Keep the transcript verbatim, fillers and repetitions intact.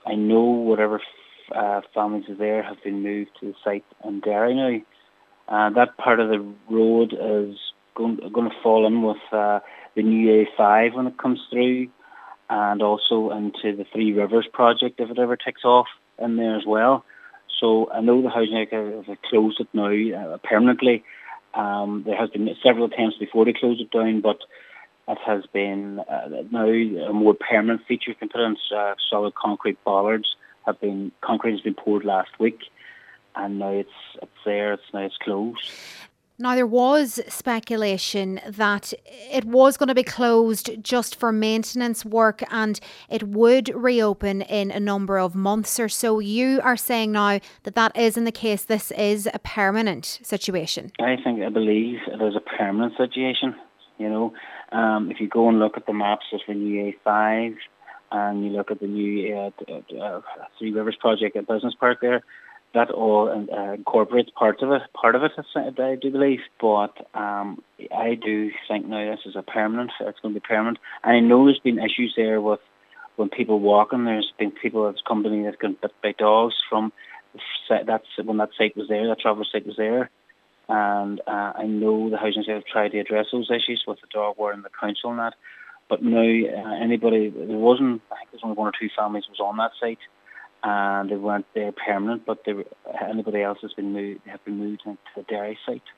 I know whatever uh, families are there have been moved to the site in Derry now. Uh, that part of the road is going, going to fall in with uh, the new A five when it comes through, and also into the Three Rivers project if it ever takes off in there as well. So I know the housing executive have closed it now uh, permanently. Um, there has been several attempts before they closed it down, but it has been uh, now a more permanent feature. Can put in uh, solid concrete bollards. Have been concrete has been poured last week, and now it's it's there. It's now it's closed. Now, there was speculation that it was going to be closed just for maintenance work and it would reopen in a number of months or so. You are saying now that that isn't the case. This is a permanent situation. I think, I believe it is a permanent situation. You know, um, if you go and look at the maps of the new A five and you look at the new uh, uh, Three Rivers project at Business Park there, that all uh, incorporates parts of it, part of it, I do believe. But um, I do think now this is a permanent, it's going to be permanent. And I know there's been issues there with when people walking, there's been people that's come to me that's been bit by dogs from that's when that site was there, that travel site was there. And uh, I know the housing have tried to address those issues with the dog ward and the council and that. But now uh, anybody, there wasn't, I think there's only one or two families was on that site. And they weren't there permanent, but they were, anybody else has been moved, have been moved into the Derry site.